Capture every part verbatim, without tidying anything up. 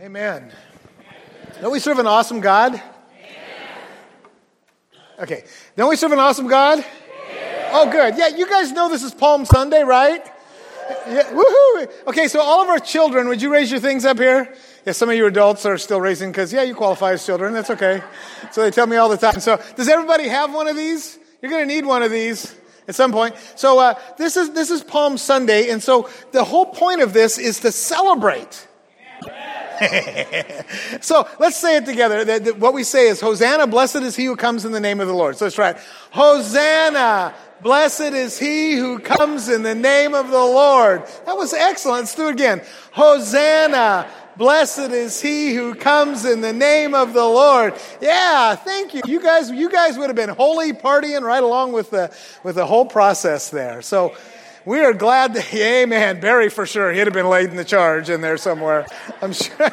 Amen. Don't we serve an awesome God? Amen. Okay. Don't we serve an awesome God? Amen. Oh, good. Yeah, you guys know this is Palm Sunday, right? Yeah. Woohoo! Okay, so all of our children, would you raise your things up here? Yeah, some of you adults are still raising because, yeah, you qualify as children. That's okay. So they tell me all the time. So does everybody have one of these? You're going to need one of these at some point. So uh, this is this is Palm Sunday, and so the whole point of this is to celebrate. So let's say it together. That, that what we say is, Hosanna, blessed is he who comes in the name of the Lord. So let's try it. Hosanna, blessed is he who comes in the name of the Lord. That was excellent. Let's do it again. Hosanna, blessed is he who comes in the name of the Lord. Yeah, thank you. You guys, you guys would have been holy partying right along with the with the whole process there. So we are glad that, amen, Barry for sure. He'd have been leading the charge in there somewhere, I'm sure.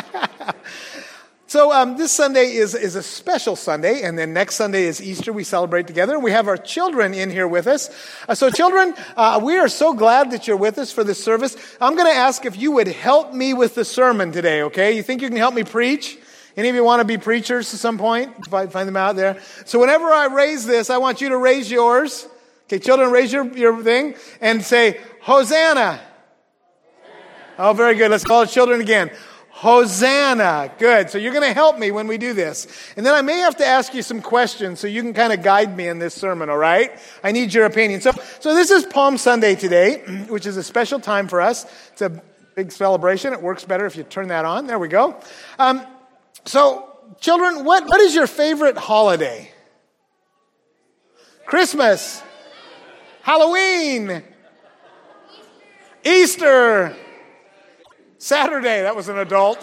So um, this Sunday is, is a special Sunday, and then next Sunday is Easter. We celebrate together. We have our children in here with us. Uh, so children, uh, we are so glad that you're with us for this service. I'm going to ask if you would help me with the sermon today, okay? You think you can help me preach? Any of you want to be preachers at some point? Find them out there. So whenever I raise this, I want you to raise yours. Okay, children, raise your, your thing and say, Hosanna. Oh, very good. Let's call it children again. Hosanna. Good. So you're going to help me when we do this. And then I may have to ask you some questions so you can kind of guide me in this sermon, all right? I need your opinion. So, so this is Palm Sunday today, which is a special time for us. It's a big celebration. It works better if you turn that on. There we go. Um, so, children, what, what is your favorite holiday? Christmas. Halloween. Easter. Saturday. That was an adult.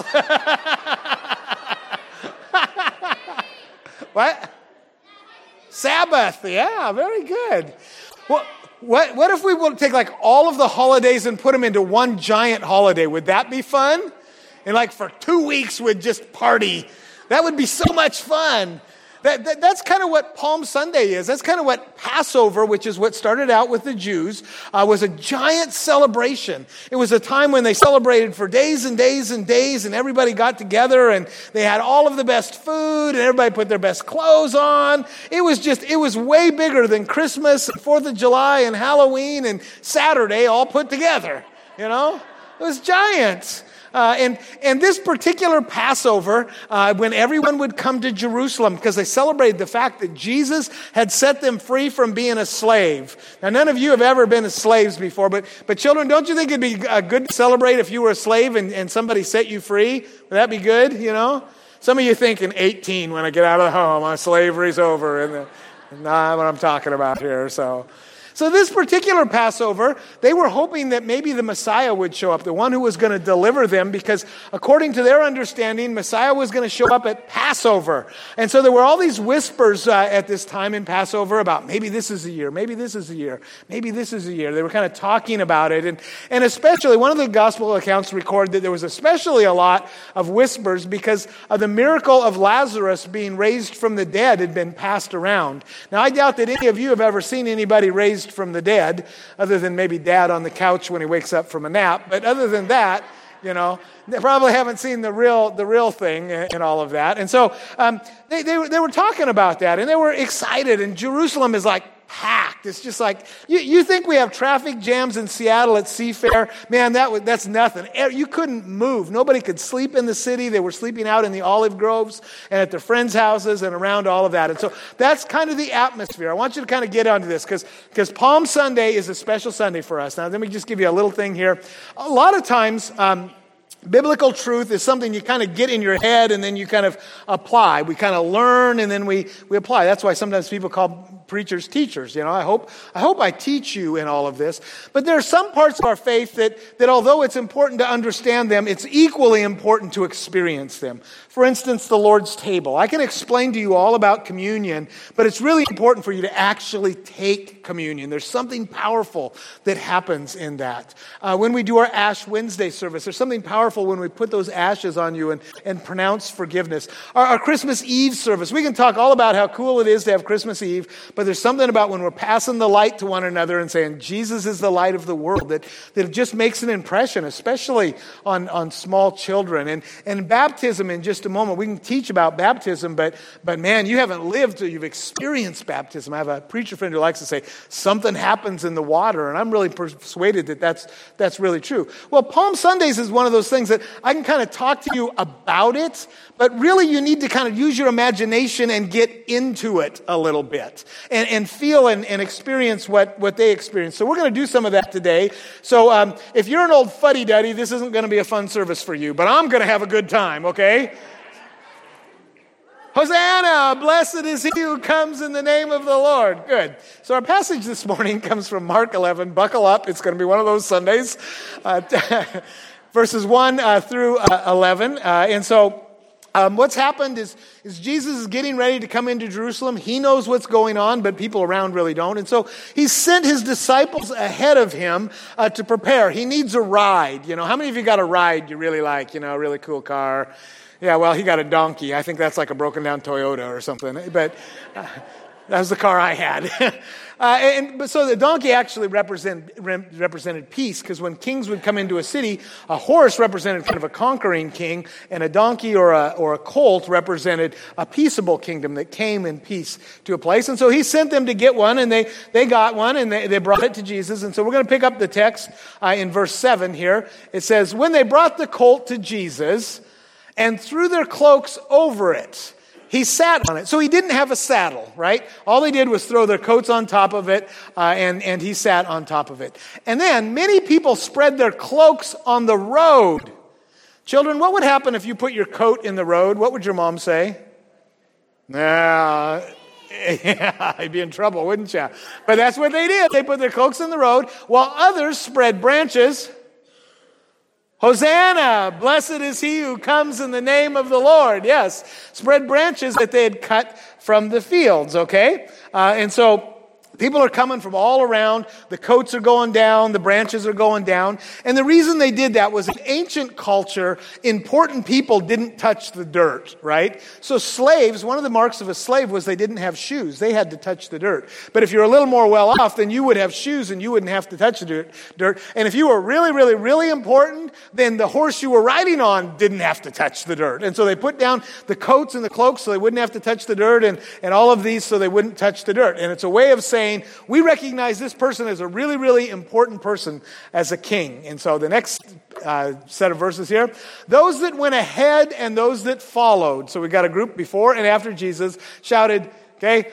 What? Sabbath. Yeah, very good. Well, what, what if we will take like all of the holidays and put them into one giant holiday? Would that be fun? And like for two weeks we'd just party. That would be so much fun. That, that, that's kind of what Palm Sunday is. That's kind of what Passover, which is what started out with the Jews, uh, was a giant celebration. It was a time when they celebrated for days and days and days, and everybody got together, and they had all of the best food, and everybody put their best clothes on. It was just, it was way bigger than Christmas, fourth of July, and Halloween, and Saturday all put together, you know? It was giant. Uh, and, and this particular Passover, uh, when everyone would come to Jerusalem, because they celebrated the fact that Jesus had set them free from being a slave. Now, none of you have ever been slaves before, but, but children, don't you think it'd be uh, good to celebrate if you were a slave and, and somebody set you free? Would that be good, you know? Some of you think in eighteen, when I get out of the home, my slavery's over, and the, not what I'm talking about here, so... So this particular Passover, they were hoping that maybe the Messiah would show up, the one who was going to deliver them, because according to their understanding, Messiah was going to show up at Passover. And so there were all these whispers uh, at this time in Passover about maybe this is the year, maybe this is the year, maybe this is the year. They were kind of talking about it. And, and especially, one of the gospel accounts record that there was especially a lot of whispers because of the miracle of Lazarus being raised from the dead had been passed around. Now, I doubt that any of you have ever seen anybody raised from the dead, other than maybe dad on the couch when he wakes up from a nap. But other than that, you know, they probably haven't seen the real the real thing and all of that. And so um, they, they, they were talking about that, and they were excited, and Jerusalem is like packed. It's just like, you, you think we have traffic jams in Seattle at Seafair? Man, that that's nothing. You couldn't move. Nobody could sleep in the city. They were sleeping out in the olive groves and at their friends' houses and around all of that. And so that's kind of the atmosphere. I want you to kind of get onto this because because Palm Sunday is a special Sunday for us. Now, let me just give you a little thing here. A lot of times, um, biblical truth is something you kind of get in your head and then you kind of apply. We kind of learn and then we, we apply. That's why sometimes people call preachers teachers. You know, I hope I hope I teach you in all of this. But there are some parts of our faith that, that although it's important to understand them, it's equally important to experience them. For instance, the Lord's table. I can explain to you all about communion, but it's really important for you to actually take communion. There's something powerful that happens in that. Uh, when we do our Ash Wednesday service, there's something powerful when we put those ashes on you and, and pronounce forgiveness. Our, our Christmas Eve service, we can talk all about how cool it is to have Christmas Eve, but there's something about when we're passing the light to one another and saying, Jesus is the light of the world, that, that it just makes an impression, especially on, on small children. And, and baptism, in just a moment, we can teach about baptism, but, but man, you haven't lived till you've experienced baptism. I have a preacher friend who likes to say, something happens in the water, and I'm really persuaded that that's, that's really true. Well, Palm Sundays is one of those things that I can kind of talk to you about it, but really you need to kind of use your imagination and get into it a little bit and, and feel and, and experience what, what they experience. So we're going to do some of that today. So um, if you're an old fuddy-duddy, this isn't going to be a fun service for you, but I'm going to have a good time, okay? Hosanna, blessed is he who comes in the name of the Lord. Good. So our passage this morning comes from Mark eleven. Buckle up. It's going to be one of those Sundays. Uh, verses one uh, through uh, eleven. Uh, and so um, what's happened is, is Jesus is getting ready to come into Jerusalem. He knows what's going on, but people around really don't. And so he sent his disciples ahead of him uh, to prepare. He needs a ride. You know, how many of you got a ride you really like? You know, a really cool car. Yeah, well, he got a donkey. I think that's like a broken down Toyota or something. But uh, that was the car I had. uh, and but so the donkey actually represent, rem, represented peace, because when kings would come into a city, a horse represented kind of a conquering king, and a donkey or a or a colt represented a peaceable kingdom that came in peace to a place. And so he sent them to get one, and they they got one, and they, they brought it to Jesus. And so we're going to pick up the text uh, in verse seven here. It says, when they brought the colt to Jesus and threw their cloaks over it, he sat on it. So he didn't have a saddle, right? All they did was throw their coats on top of it, uh, and, and he sat on top of it. And then many people spread their cloaks on the road. Children, what would happen if you put your coat in the road? What would your mom say? Nah, yeah, you'd be in trouble, wouldn't you? But that's what they did. They put their cloaks in the road, while others spread branches. Hosanna, blessed is he who comes in the name of the Lord. Yes, spread branches that they had cut from the fields, okay? Uh, and so people are coming from all around. The coats are going down. The branches are going down. And the reason they did that was in ancient culture, important people didn't touch the dirt, right? So slaves, one of the marks of a slave was they didn't have shoes. They had to touch the dirt. But if you're a little more well off, then you would have shoes and you wouldn't have to touch the dirt. dirt. And if you were really, really, really important, then the horse you were riding on didn't have to touch the dirt. And so they put down the coats and the cloaks so they wouldn't have to touch the dirt, and, and all of these so they wouldn't touch the dirt. And it's a way of saying, we recognize this person as a really, really important person as a king. And so the next uh, set of verses here, those that went ahead and those that followed. So we got a group before and after Jesus shouted, okay,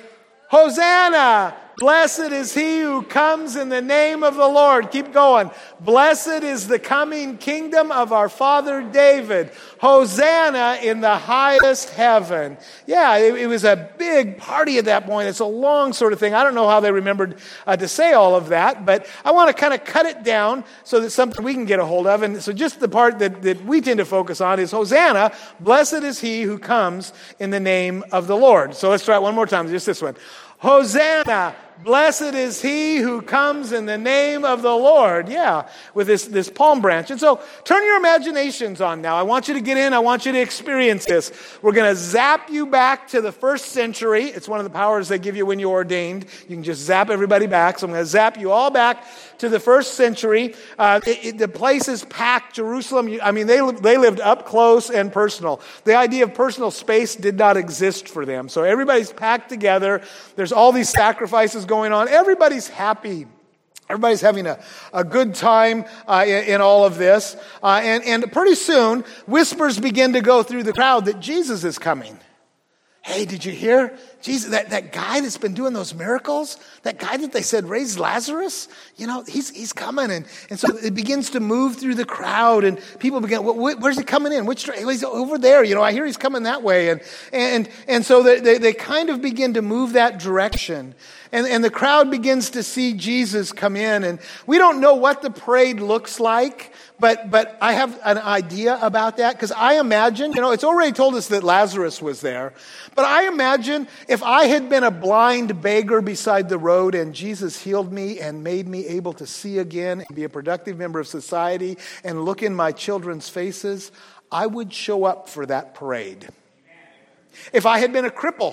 Hosanna! Blessed is he who comes in the name of the Lord. Keep going. Blessed is the coming kingdom of our father David. Hosanna in the highest heaven. Yeah, it, it was a big party at that point. It's a long sort of thing. I don't know how they remembered uh, to say all of that, but I want to kind of cut it down so that something we can get a hold of. And so just the part that, that we tend to focus on is Hosanna. Blessed is he who comes in the name of the Lord. So let's try it one more time. Just this one. Hosanna, blessed is he who comes in the name of the Lord. Yeah, with this, this palm branch. And so turn your imaginations on now. I want you to get in. I want you to experience this. We're going to zap you back to the first century. It's one of the powers they give you when you're ordained. You can just zap everybody back. So I'm going to zap you all back to the first century. Uh, it, it, the place is packed. Jerusalem, I mean, they, they lived up close and personal. The idea of personal space did not exist for them. So everybody's packed together. There's all these sacrifices going on. Everybody's happy. Everybody's having a, a good time uh, in, in all of this. Uh, and, and pretty soon, whispers begin to go through the crowd that Jesus is coming. Hey, did you hear? Jesus, that, that guy that's been doing those miracles, that guy that they said raised Lazarus, you know, he's he's coming. And, and so it begins to move through the crowd, and people begin, well, where's he coming in? Which he's over there, you know, I hear he's coming that way. And and and so they, they, they kind of begin to move that direction. And, and the crowd begins to see Jesus come in. And we don't know what the parade looks like, but but I have an idea about that, because I imagine, you know, it's already told us that Lazarus was there. But I imagine if I had been a blind beggar beside the road and Jesus healed me and made me able to see again and be a productive member of society and look in my children's faces, I would show up for that parade. If I had been a cripple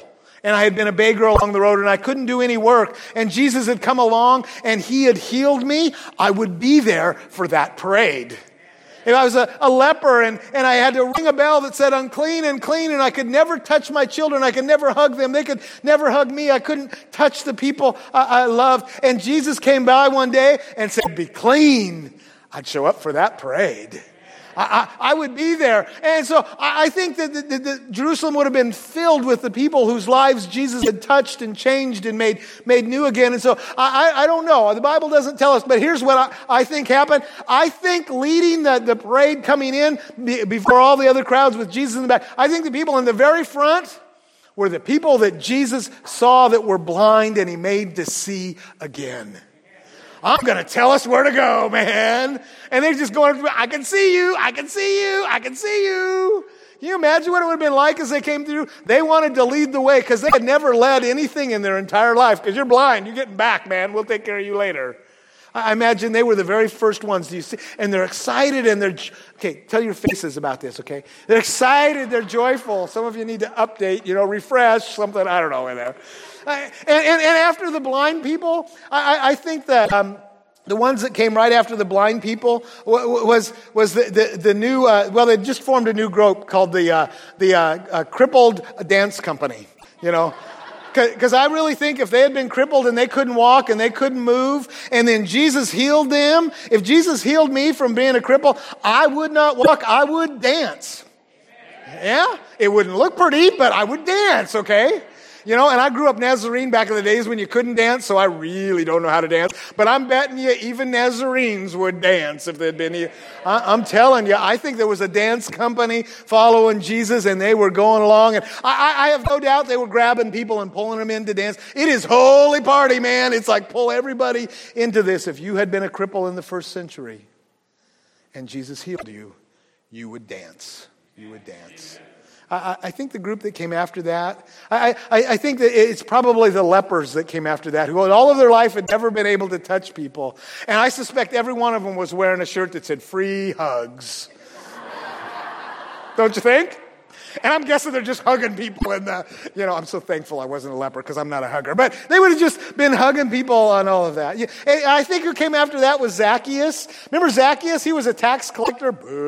And I had been a beggar along the road and I couldn't do any work. And Jesus had come along and he had healed me. I would be there for that parade. If I was a, a leper and, and I had to ring a bell that said unclean and clean and I could never touch my children. I could never hug them. They could never hug me. I couldn't touch the people I, I loved. And Jesus came by one day and said, be clean. I'd show up for that parade. I, I, I would be there. And so I, I think that the, the, the Jerusalem would have been filled with the people whose lives Jesus had touched and changed and made, made new again. And so I, I, I don't know. The Bible doesn't tell us, but here's what I, I think happened. I think leading the, the parade coming in be, before all the other crowds with Jesus in the back, I think the people in the very front were the people that Jesus saw that were blind and he made to see again. I'm going to tell us where to go, man. And they're just going, I can see you, I can see you, I can see you. Can you imagine what it would have been like as they came through? They wanted to lead the way because they had never led anything in their entire life. Because you're blind, you're getting back, man. We'll take care of you later. I imagine they were the very first ones you see. And they're excited and they're, okay, tell your faces about this, okay? They're excited, they're joyful. Some of you need to update, you know, refresh, something, I don't know in there. And, and, and after the blind people, I, I think that um, the ones that came right after the blind people was was the the, the new. Uh, well, they just formed a new group called the uh, the uh, uh, Crippled Dance Company. You know. Because I really think if they had been crippled and they couldn't walk and they couldn't move, and then Jesus healed them, if Jesus healed me from being a cripple, I would not walk, I would dance. Yeah? It wouldn't look pretty, but I would dance, okay? You know, and I grew up Nazarene back in the days when you couldn't dance, so I really don't know how to dance. But I'm betting you even Nazarenes would dance if they'd been here. I'm telling you, I think there was a dance company following Jesus, and they were going along. And I, I have no doubt they were grabbing people and pulling them in to dance. It is holy party, man. It's like pull everybody into this. If you had been a cripple in the first century and Jesus healed you, you would dance. You would dance. I, I think the group that came after that, I, I, I think that it's probably the lepers that came after that, who all of their life had never been able to touch people. And I suspect every one of them was wearing a shirt that said, free hugs. Don't you think? And I'm guessing they're just hugging people in the, you know, I'm so thankful I wasn't a leper because I'm not a hugger. But they would have just been hugging people on all of that. And I think who came after that was Zacchaeus. Remember Zacchaeus? He was a tax collector.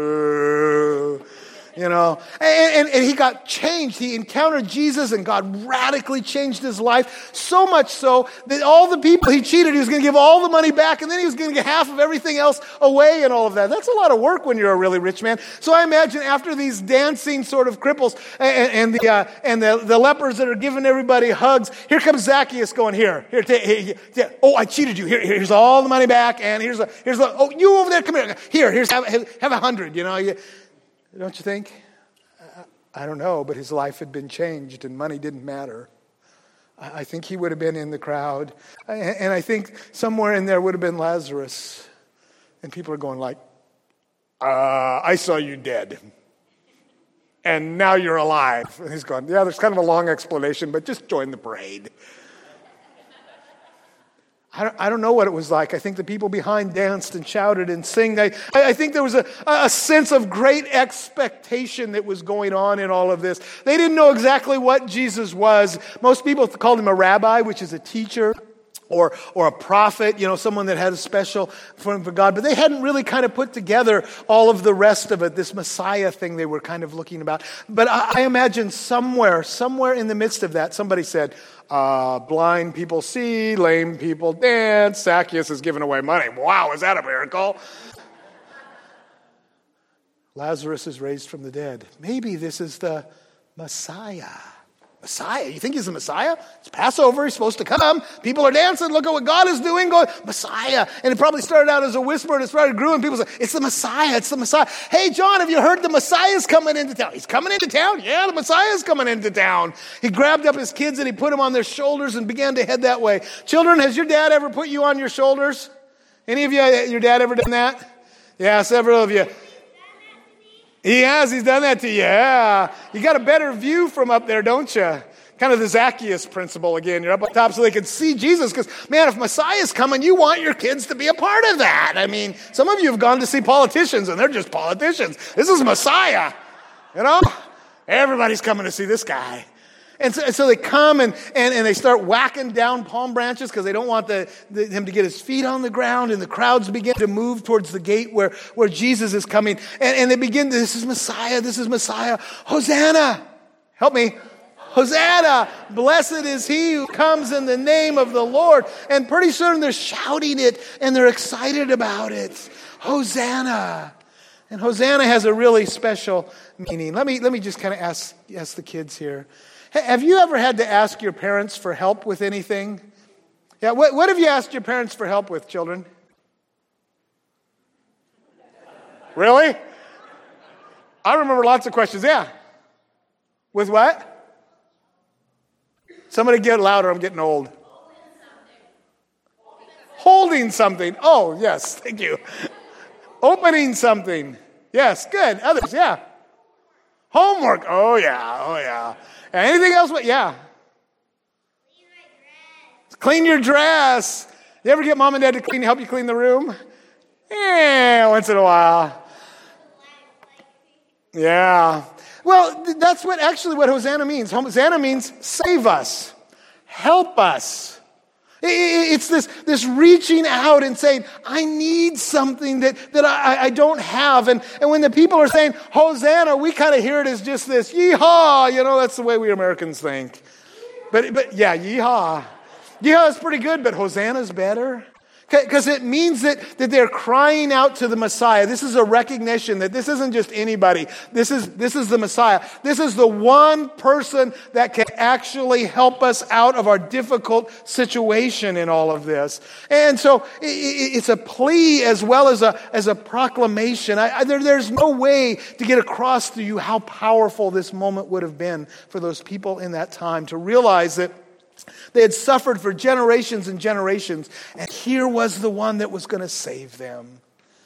Boo. You know, and, and, and he got changed. He encountered Jesus and God radically changed his life. So much so that all the people he cheated, he was going to give all the money back and then he was going to get half of everything else away and all of that. That's a lot of work when you're a really rich man. So I imagine after these dancing sort of cripples and, and the uh, and the, the lepers that are giving everybody hugs, here comes Zacchaeus going, here, here, t- here, here oh, I cheated you. Here, here's all the money back and here's a, here's a, oh, you over there, come here. Here, here's, have, have a hundred, you know. You, Don't you think? I don't know, but his life had been changed and money didn't matter. I think he would have been in the crowd. And I think somewhere in there would have been Lazarus. And people are going like, uh, I saw you dead. And now you're alive. And he's going, yeah, there's kind of a long explanation, but just join the parade. I don't, I don't know what it was like. I think the people behind danced and shouted and sang. I, I think there was a, a sense of great expectation that was going on in all of this. They didn't know exactly what Jesus was. Most people called him a rabbi, which is a teacher, or or a prophet, you know, someone that had a special for for God. But they hadn't really kind of put together all of the rest of it, this Messiah thing they were kind of looking about. But I, I imagine somewhere, somewhere in the midst of that, somebody said, Uh, blind people see, lame people dance, Zacchaeus is giving away money. Wow, is that a miracle? Lazarus is raised from the dead. Maybe this is the Messiah. Messiah? You think he's the Messiah? It's Passover, he's supposed to come. People are dancing, look at what God is doing, going, Messiah. And it probably started out as a whisper and it started grew and people say, it's the Messiah, it's the Messiah. Hey, John, have you heard the Messiah's coming into town? He's coming into town? Yeah, the Messiah's coming into town. He grabbed up his kids and he put them on their shoulders and began to head that way. Children, has your dad ever put you on your shoulders? Any of you, your dad ever done that? Yeah, several of you. He has. He's done that to you. Yeah. You got a better view from up there, don't you? Kind of the Zacchaeus principle again. You're up on top so they can see Jesus. Because, man, if Messiah's coming, you want your kids to be a part of that. I mean, some of you have gone to see politicians, and they're just politicians. This is Messiah. You know? Everybody's coming to see this guy. And so, so they come and, and, and they start whacking down palm branches because they don't want the, the, him to get his feet on the ground. And the crowds begin to move towards the gate where, where Jesus is coming. And, and they begin, this is Messiah, this is Messiah. Hosanna! Help me. Hosanna! Blessed is he who comes in the name of the Lord. And pretty soon they're shouting it and they're excited about it. Hosanna! And Hosanna has a really special meaning. Let me, let me just kind of ask, ask the kids here. Have you ever had to ask your parents for help with anything? Yeah, what, what have you asked your parents for help with, children? Really? I remember lots of questions. Yeah. With what? Somebody get louder. I'm getting old. Holding something. Oh, yes. Thank you. Opening something. Yes. Good. Others. Yeah. Homework. Oh, yeah. Oh, yeah. Anything else? Yeah. Clean your dress. You ever get mom and dad to clean, help you clean the room? Yeah, once in a while. Yeah. Well, that's what actually what Hosanna means. Hosanna means save us, help us. It's this, this reaching out and saying, I need something that, that I, I don't have. And, and when the people are saying, Hosanna, we kind of hear it as just this, yeehaw. You know, that's the way we Americans think. But, but yeah, yeehaw. Yeehaw is pretty good, but Hosanna's better. Because it means that, that they're crying out to the Messiah. This is a recognition that this isn't just anybody. This is, this is the Messiah. This is the one person that can actually help us out of our difficult situation in all of this. And so it, it's a plea as well as a, as a proclamation. I, I, there, there's no way to get across to you how powerful this moment would have been for those people in that time to realize that they had suffered for generations and generations, and here was the one that was going to save them.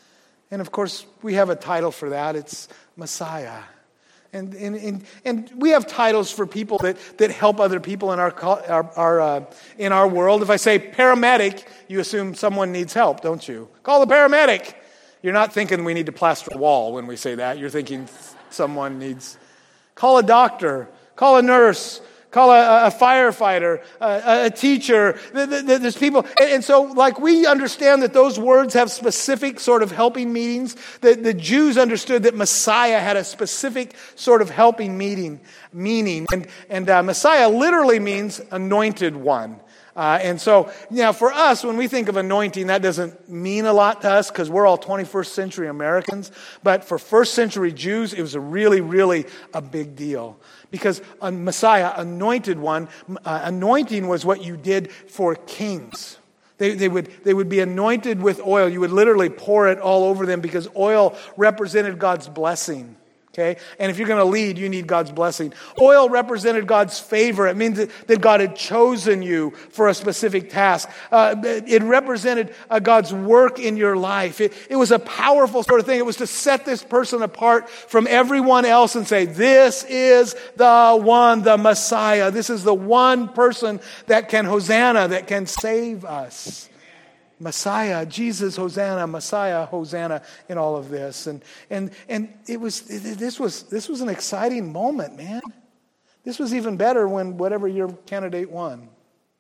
And of course, we have a title for that. It's Messiah. And and and, and we have titles for people that, that help other people in our our, our uh, in our world. If I say paramedic, you assume someone needs help, don't you? Call the paramedic. You're not thinking we need to plaster a wall when we say that. You're thinking someone needs. Call a doctor. Call a nurse. Call a, a firefighter, a, a teacher. There's people. And so, like, we understand that those words have specific sort of helping meanings. The, the Jews understood that Messiah had a specific sort of helping meaning. meaning. And, and uh, Messiah literally means anointed one. Uh, and so, you know, for us, when we think of anointing, that doesn't mean a lot to us because we're all twenty-first century Americans. But for first century Jews, it was a really, really a big deal. Because a Messiah, anointed one, uh, anointing was what you did for kings. They, they would, they would be anointed with oil. You would literally pour it all over them because oil represented God's blessing. Okay? And if you're going to lead, you need God's blessing. Oil represented God's favor. It means that, that God had chosen you for a specific task. Uh, it represented uh, God's work in your life. It, it was a powerful sort of thing. It was to set this person apart from everyone else and say, this is the one, the Messiah. This is the one person that can Hosanna, that can save us. Messiah, Jesus, Hosanna, Messiah, Hosanna, in all of this, and and and it was this was this was an exciting moment, man. This was even better when whatever your candidate won.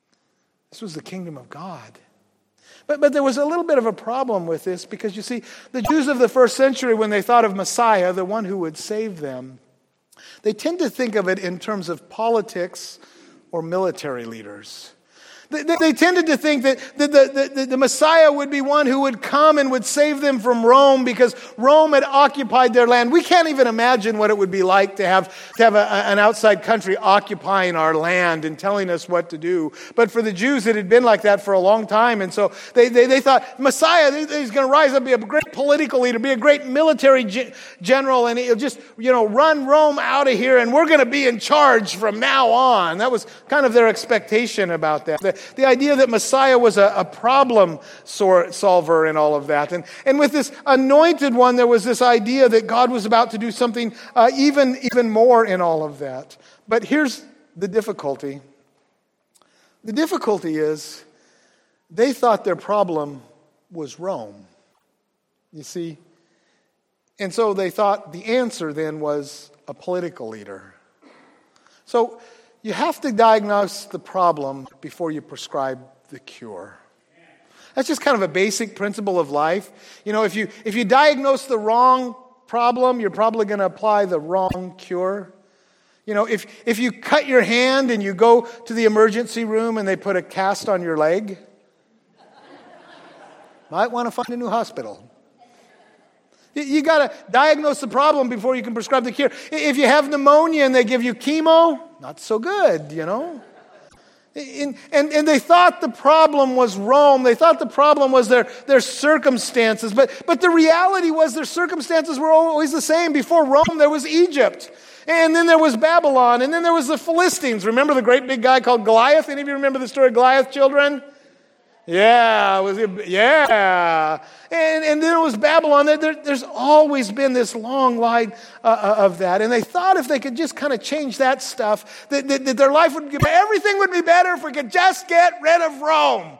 This was the kingdom of God. But but there was a little bit of a problem with this because you see, the Jews of the first century, when they thought of Messiah, the one who would save them, they tend to think of it in terms of politics or military leaders. They, they tended to think that the, the, the, the Messiah would be one who would come and would save them from Rome because Rome had occupied their land. We can't even imagine what it would be like to have, to have a, an outside country occupying our land and telling us what to do. But for the Jews, it had been like that for a long time. And so they, they, they thought, Messiah, he's going to rise up, be a great political leader, be a great military ge- general, and he'll just, you know, run Rome out of here, and we're going to be in charge from now on. That was kind of their expectation about that. The, The idea that Messiah was a, a problem sor- solver and all of that. And, and with this anointed one, there was this idea that God was about to do something uh, even, even more in all of that. But here's the difficulty. The difficulty is they thought their problem was Rome. You see? And so they thought the answer then was a political leader. So you have to diagnose the problem before you prescribe the cure. That's just kind of a basic principle of life. You know, if you if you diagnose the wrong problem, you're probably going to apply the wrong cure. You know, if if you cut your hand and you go to the emergency room and they put a cast on your leg, might want to find a new hospital. You got to diagnose the problem before you can prescribe the cure. If you have pneumonia and they give you chemo, not so good, you know. And, and, and they thought the problem was Rome. They thought the problem was their, their circumstances. But, but the reality was their circumstances were always the same. Before Rome, there was Egypt. And then there was Babylon. And then there was the Philistines. Remember the great big guy called Goliath? Any of you remember the story of Goliath, children? Yeah, was it, yeah. And, and then it was Babylon. There, there's always been this long line uh, of that. And they thought if they could just kind of change that stuff, that, that, that their life would, everything would be better if we could just get rid of Rome.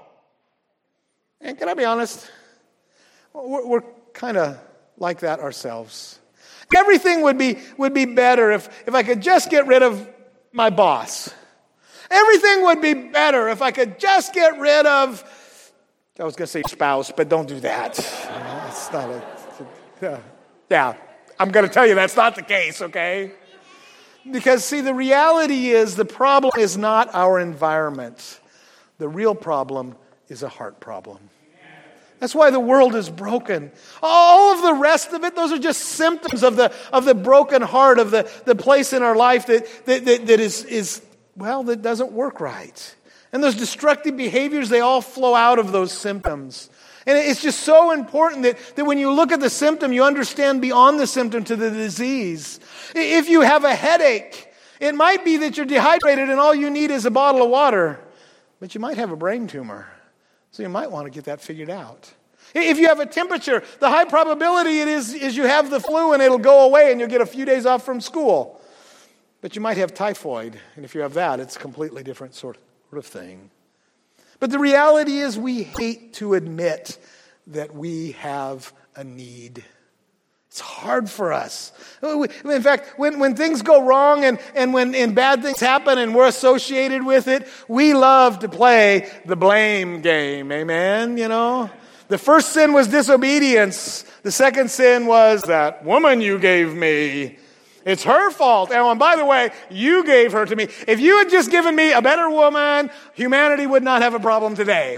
And can I be honest? We're, we're kind of like that ourselves. Everything would be, would be better if, if I could just get rid of my boss. Everything would be better if I could just get rid of, I was going to say spouse, but don't do that. It's not a, yeah, yeah. I'm going to tell you that's not the case, okay? Because, see, the reality is the problem is not our environment. The real problem is a heart problem. That's why the world is broken. All of the rest of it, those are just symptoms of the of the broken heart, of the, the place in our life that, that, that, that is, is, well, that doesn't work right. And those destructive behaviors, they all flow out of those symptoms. And it's just so important that, that when you look at the symptom, you understand beyond the symptom to the disease. If you have a headache, it might be that you're dehydrated and all you need is a bottle of water. But you might have a brain tumor. So you might want to get that figured out. If you have a temperature, the high probability it is, is you have the flu and it'll go away and you'll get a few days off from school. But you might have typhoid. And if you have that, it's a completely different sort of thing. But the reality is we hate to admit that we have a need. It's hard for us. In fact, when, when things go wrong and, and when and bad things happen and we're associated with it, we love to play the blame game. Amen? You know? The first sin was disobedience. The second sin was that woman you gave me. It's her fault. Oh, and by the way, you gave her to me. If you had just given me a better woman, humanity would not have a problem today.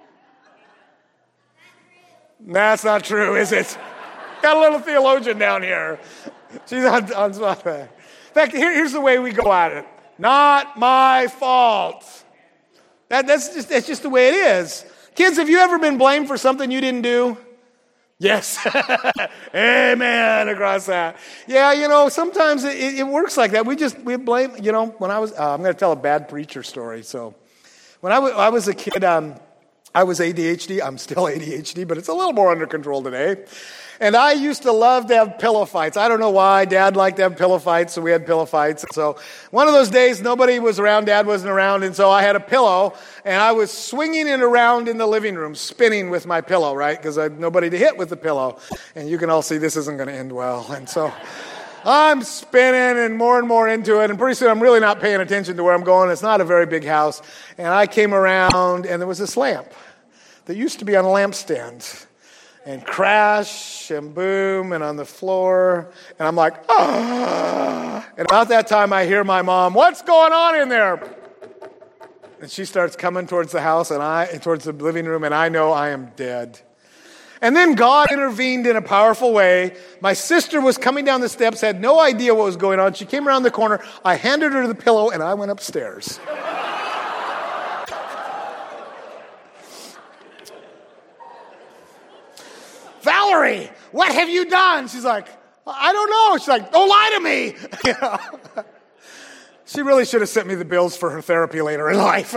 That's not true, is it? Got a little theologian down here. She's on, on spot. In fact, here, here's the way we go at it. Not my fault. That, that's just that's just the way it is. Kids, have you ever been blamed for something you didn't do? Yes. Amen across that. Yeah, you know, sometimes it, it works like that. We just, we blame, you know, when I was, uh, I'm going to tell a bad preacher story. So when I, w- I was a kid, um, I was A D H D. I'm still A D H D, but it's a little more under control today. And I used to love to have pillow fights. I don't know why. Dad liked to have pillow fights, so we had pillow fights. So one of those days, nobody was around. Dad wasn't around, and so I had a pillow, and I was swinging it around in the living room, spinning with my pillow, right? Because I had nobody to hit with the pillow. And you can all see this isn't going to end well. And so I'm spinning and more and more into it, and pretty soon I'm really not paying attention to where I'm going. It's not a very big house. And I came around, and there was this lamp that used to be on a lampstand. And crash and boom and on the floor. And I'm like, ah. And about that time I hear my mom, what's going on in there? And she starts coming towards the house and I towards the living room, and I know I am dead. And then God intervened in a powerful way. My sister was coming down the steps, had no idea what was going on. She came around the corner. I handed her the pillow and I went upstairs. Valerie, what have you done? She's like, I don't know. She's like, don't lie to me. You know? She really should have sent me the bills for her therapy later in life.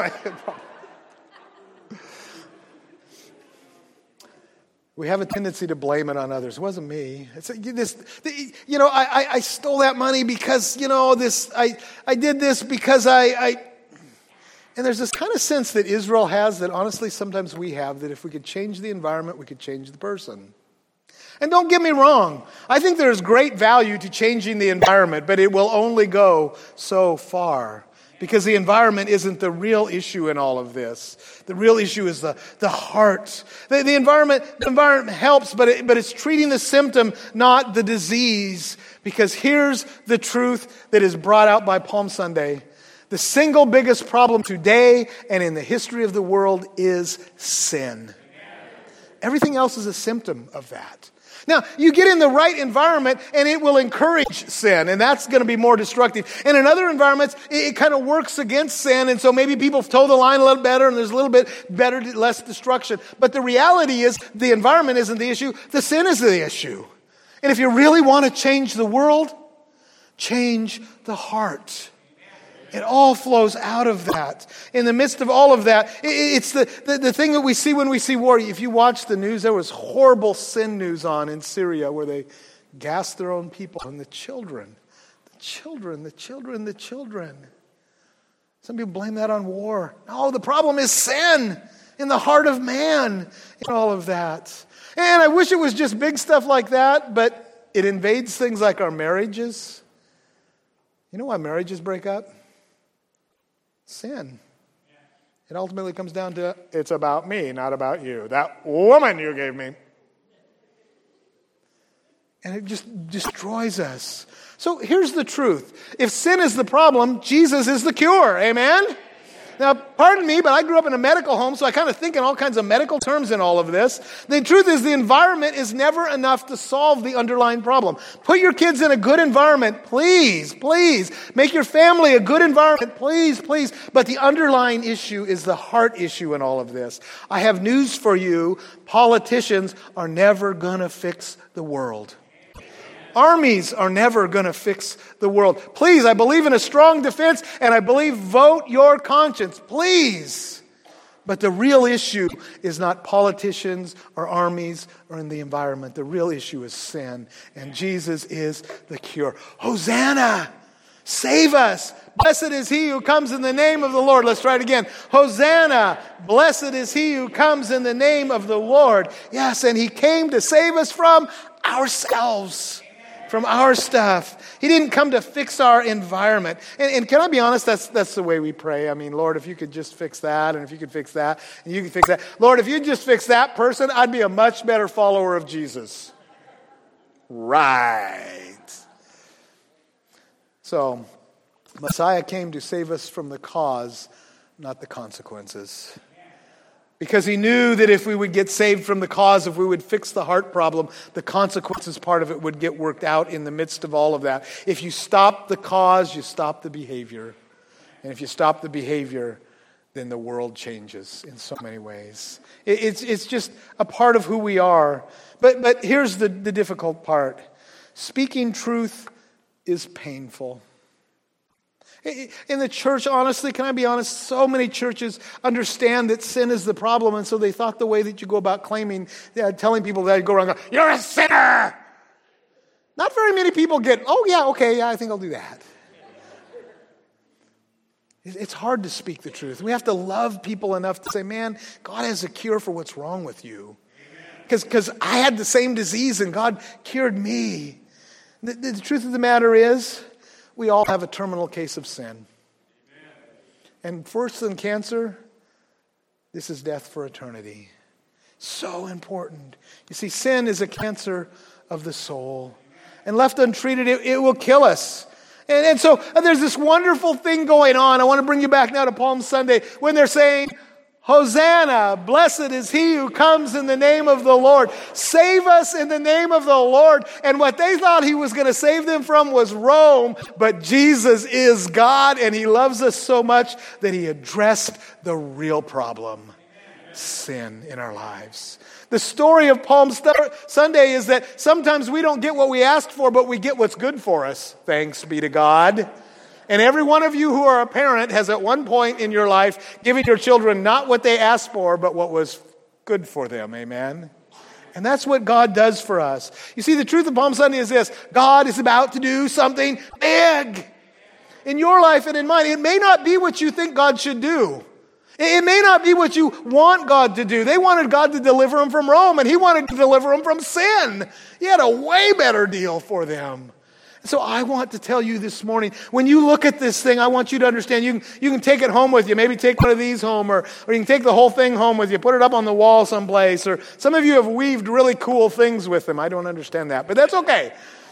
We have a tendency to blame it on others. It wasn't me. It's this, you know, I, I stole that money because, you know, this. I I did this because I, I. And there's this kind of sense that Israel has that honestly sometimes we have, that if we could change the environment, we could change the person. And don't get me wrong. I think there's great value to changing the environment, but it will only go so far. Because the environment isn't the real issue in all of this. The real issue is the, the heart. The, the environment the environment helps, but it, but it's treating the symptom, not the disease. Because here's the truth that is brought out by Palm Sunday. The single biggest problem today and in the history of the world is sin. Everything else is a symptom of that. Now, you get in the right environment and it will encourage sin, and that's going to be more destructive. And in other environments, it, it kind of works against sin, and so maybe people toe the line a little better and there's a little bit better, less destruction. But the reality is the environment isn't the issue, the sin is the issue. And if you really want to change the world, change the heart. It all flows out of that. In the midst of all of that, it's the, the, the thing that we see when we see war. If you watch the news, there was horrible sin news on in Syria where they gassed their own people and the children. The children, the children, the children. Some people blame that on war. No, the problem is sin in the heart of man in all of that. And I wish it was just big stuff like that, but it invades things like our marriages. You know why marriages break up? Sin. It ultimately comes down to, it's about me, not about you. That woman you gave me. And it just destroys us. So here's the truth. If sin is the problem, Jesus is the cure. Amen? Now, pardon me, but I grew up in a medical home, so I kind of think in all kinds of medical terms in all of this. The truth is the environment is never enough to solve the underlying problem. Put your kids in a good environment, please, please. Make your family a good environment, please, please. But the underlying issue is the heart issue in all of this. I have news for you. Politicians are never going to fix the world. Armies are never going to fix the world. Please, I believe in a strong defense, and I believe vote your conscience. Please. But the real issue is not politicians or armies or in the environment. The real issue is sin, and Jesus is the cure. Hosanna! Save us! Blessed is he who comes in the name of the Lord. Let's try it again. Hosanna! Blessed is he who comes in the name of the Lord. Yes, and he came to save us from ourselves. From our stuff. He didn't come to fix our environment. And, and can I be honest, that's that's the way we pray. I mean, Lord, if you could just fix that, and if you could fix that, and you could fix that. Lord, if you just fix that person, I'd be a much better follower of Jesus. Right. So, Messiah came to save us from the cause, not the consequences. Because he knew that if we would get saved from the cause, if we would fix the heart problem, the consequences part of it would get worked out in the midst of all of that. If you stop the cause, you stop the behavior. And if you stop the behavior, then the world changes in so many ways. It, it's, it's just a part of who we are. But, but here's the, the difficult part. Speaking truth is painful. In the church, honestly, can I be honest? So many churches understand that sin is the problem, and so they thought the way that you go about claiming, uh, telling people that you go around, you're a sinner. Not very many people get, oh yeah, okay, yeah, I think I'll do that. It's hard to speak the truth. We have to love people enough to say, man, God has a cure for what's wrong with you. Because because I had the same disease and God cured me. The, the truth of the matter is, we all have a terminal case of sin. And worse than cancer, this is death for eternity. So important. You see, sin is a cancer of the soul. And left untreated, it, it will kill us. And, and so and there's this wonderful thing going on. I want to bring you back now to Palm Sunday when they're saying, Hosanna, blessed is he who comes in the name of the Lord. Save us in the name of the Lord. And what they thought he was going to save them from was Rome. But Jesus is God, and he loves us so much that he addressed the real problem, sin in our lives. The story of Palm Sunday is that sometimes we don't get what we asked for, but we get what's good for us. Thanks be to God. And every one of you who are a parent has at one point in your life given your children not what they asked for, but what was good for them. Amen? And that's what God does for us. You see, the truth of Palm Sunday is this. God is about to do something big in your life and in mine. It may not be what you think God should do. It may not be what you want God to do. They wanted God to deliver them from Rome, and he wanted to deliver them from sin. He had a way better deal for them. So I want to tell you this morning, when you look at this thing, I want you to understand, you can, you can take it home with you. Maybe take one of these home, or, or you can take the whole thing home with you, put it up on the wall someplace, or some of you have weaved really cool things with them. I don't understand that, but that's okay.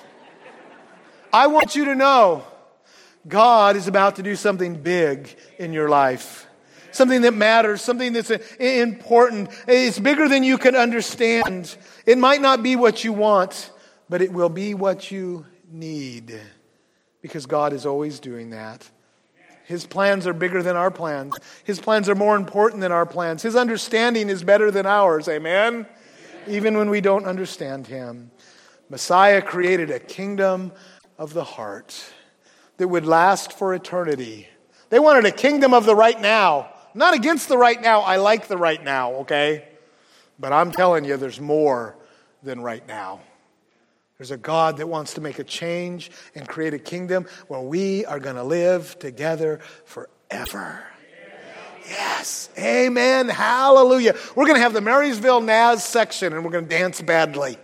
I want you to know God is about to do something big in your life. Something that matters, something that's important. It's bigger than you can understand. It might not be what you want, but it will be what you need. Because God is always doing that. His plans are bigger than our plans. His plans are more important than our plans. His understanding is better than ours. Amen? Even when we don't understand Him. Messiah created a kingdom of the heart that would last for eternity. They wanted a kingdom of the right now. Not against the right now. I like the right now, okay? But I'm telling you, there's more than right now. There's a God that wants to make a change and create a kingdom where we are going to live together forever. Yes. Amen. Hallelujah. We're going to have the Marysville Naz section, and we're going to dance badly.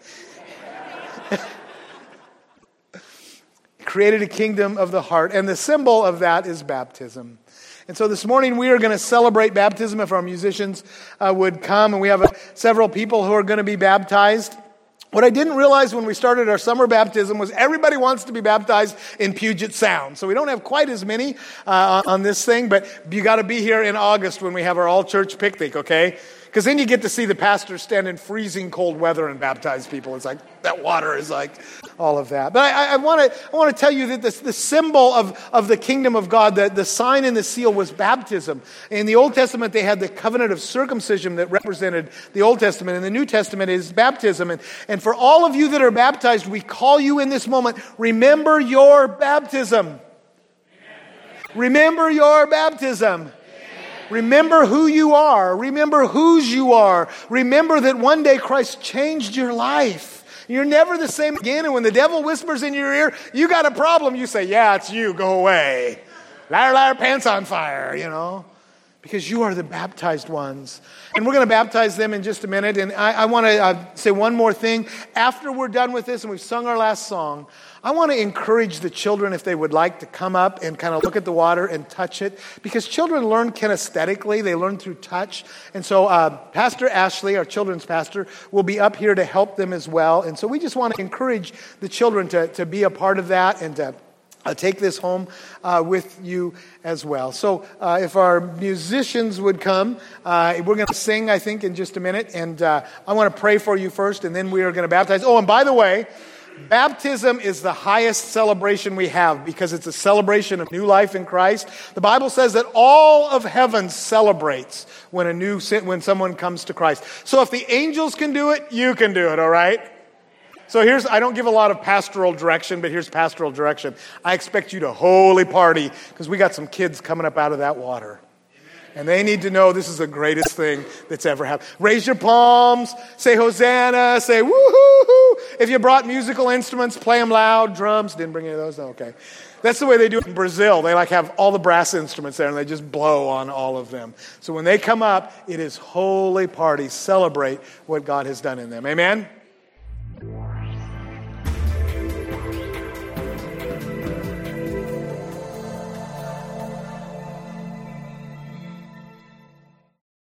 Created a kingdom of the heart, and the symbol of that is baptism. And so this morning we are going to celebrate baptism. If our musicians uh, would come, and we have uh, several people who are going to be baptized. What I didn't realize when we started our summer baptism was everybody wants to be baptized in Puget Sound. So we don't have quite as many uh, on this thing, but you got to be here in August when we have our all-church picnic, okay? Because then you get to see the pastor stand in freezing cold weather and baptize people. It's like, that water is like all of that. But I, I want to I want to tell you that this, the symbol of, of the kingdom of God, the, the sign and the seal was baptism. In the Old Testament, they had the covenant of circumcision that represented the Old Testament. In the New Testament is baptism. And, and for all of you that are baptized, we call you in this moment, remember your baptism. Remember your baptism. Remember who you are. Remember whose you are. Remember that one day Christ changed your life. You're never the same again. And when the devil whispers in your ear, you got a problem, you say, yeah, it's you. Go away. Liar, liar, pants on fire, you know. Because you are the baptized ones. And we're going to baptize them in just a minute. And I, I want to uh, say one more thing. After we're done with this and we've sung our last song, I want to encourage the children, if they would like, to come up and kind of look at the water and touch it. Because children learn kinesthetically. They learn through touch. And so uh, Pastor Ashley, our children's pastor, will be up here to help them as well. And so we just want to encourage the children to, to be a part of that and to Uh, take this home uh, with you as well. So uh, if our musicians would come, uh, we're going to sing, I think, in just a minute. And uh, I want to pray for you first, and then we are going to baptize. Oh, and by the way, baptism is the highest celebration we have because it's a celebration of new life in Christ. The Bible says that all of heaven celebrates when a new when someone comes to Christ. So if the angels can do it, you can do it, all right? So here's, I don't give a lot of pastoral direction, but here's pastoral direction. I expect you to holy party because we got some kids coming up out of that water. And they need to know this is the greatest thing that's ever happened. Raise your palms, say Hosanna, say woo-hoo-hoo. If you brought musical instruments, play them loud. Drums, didn't bring any of those? No, okay. That's the way they do it in Brazil. They like have all the brass instruments there and they just blow on all of them. So when they come up, it is holy party. Celebrate what God has done in them. Amen?